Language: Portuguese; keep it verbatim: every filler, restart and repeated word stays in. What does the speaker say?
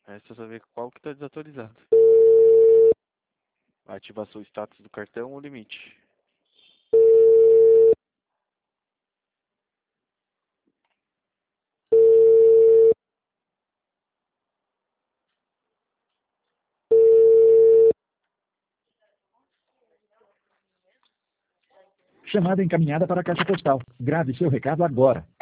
Resta saber qual que está desatualizado. Ativação status do cartão ou limite. Chamada encaminhada para a caixa postal. Grave seu recado agora.